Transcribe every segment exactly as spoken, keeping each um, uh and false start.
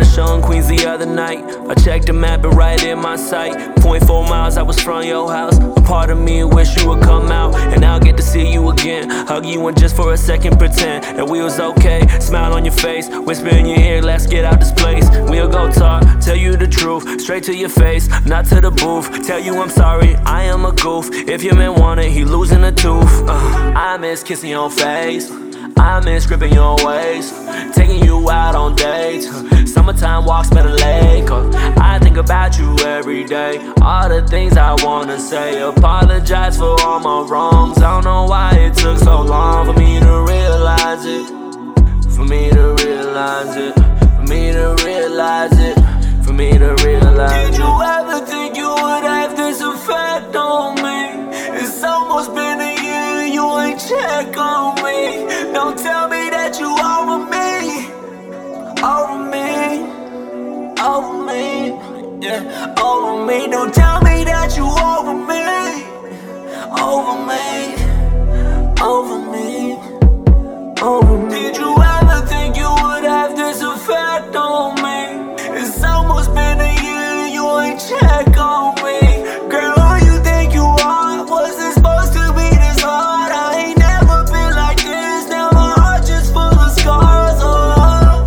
show in Queens the other night. I checked the map and right in my sight. Point four miles, I was from your house. A part of me wish you would come out, and I'll get to see you again. Hug you and just for a second pretend that we was okay. Smile on your face, whisper in your ear, let's get out this place. We'll go talk, tell you the truth, straight to your face, not to the booth. Tell you I'm sorry, I am a goof. If your man want it, he losing a tooth. uh, I miss kissing your face, I miss gripping your waist, taking you out on dates. Summertime walks by the lake. I think about you every day. All the things I wanna say. Apologize for all my wrongs. I don't know why it took so long for me to realize it. For me to realize it. For me to realize it. For me to realize it. Did you ever think you would have this effect on me? It's almost been a year, you ain't check on me. Don't tell me that you over me, over me, over me, yeah, over me. Don't tell me that you over me, over me, over me, over me. Did you ever think you would have this effect on me? It's almost been a year, you ain't check on me. Girl, who you think you are? Was it supposed to be this hard? I ain't never been like this, now my heart just full of scars. Oh.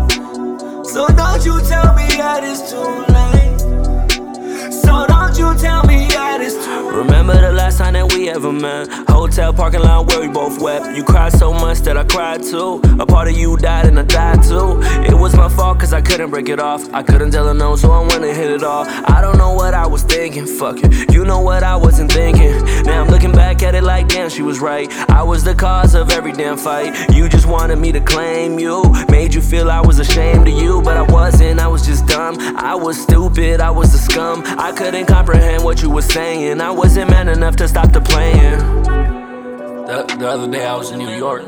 So don't you tell me that it's too late. So don't you tell me that it's too late. Remember the last time that we ever met? Hotel parking lot where we both wept. You cried so much that I cried too. A part of you died and I died too. It was my fault cause I couldn't break it off. I couldn't tell her no, so I went and hit it off. I don't know what I was thinking, fuck it. You know what I wasn't thinking. Now I'm looking back at it like damn, she was right. I was the cause of every damn fight. You just wanted me to claim you. Made you feel I was ashamed of you, but I wasn't, I was just dumb. I was stupid, I was the scum. I couldn't comprehend what you were saying. I wasn't man enough to stop the playing. The, the other day I was in New York,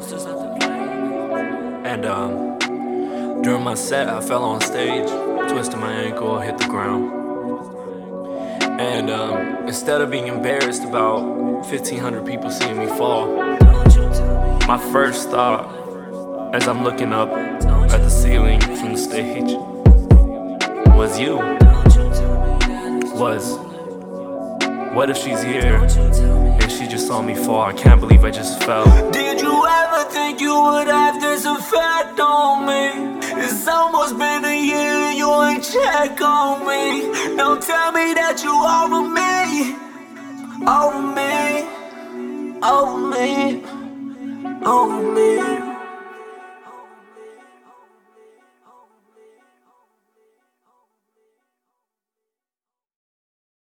and um, during my set I fell on stage, twisted my ankle, hit the ground. And um, instead of being embarrassed about fifteen hundred people seeing me fall, my first thought as I'm looking up at the ceiling from the stage was you. Was, what if she's here and she just saw me fall? I can't believe I just fell. Did you ever think you would have this effect on me? It's almost been a year, you ain't check on me. Don't tell me that you over me, over me, over me, over me.